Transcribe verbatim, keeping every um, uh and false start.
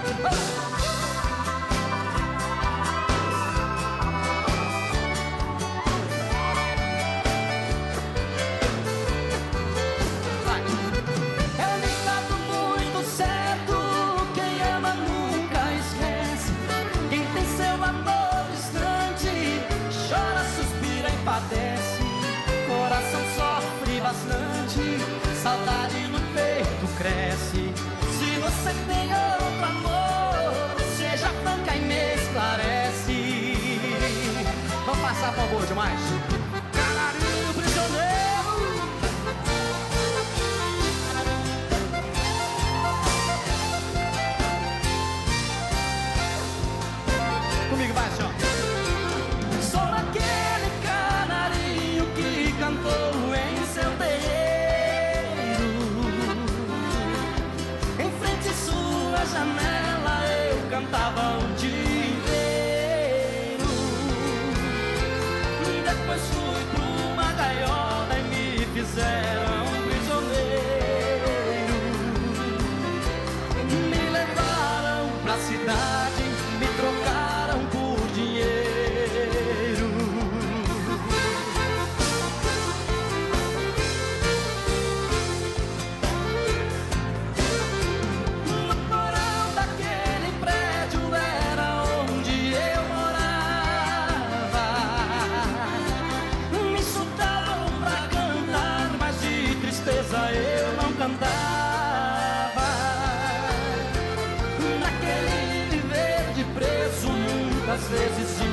Coração sofre bastante, saudade no peito cresce. Se você tem outro amor, seja franca e me esclarece. Vamos passar por favor demais. Canarinho prisioneiro. Comigo vai, senhor. Sou aquele canarinho que cantou em seu terreiro. Em frente à sua janela eu cantava o dia inteiro. Depois fui pra uma gaiola e me fizeram prisioneiro. Me levaram pra cidade, me trocaram por dinheiro. Eu não cantava. Naquele viver de preso muitas vezes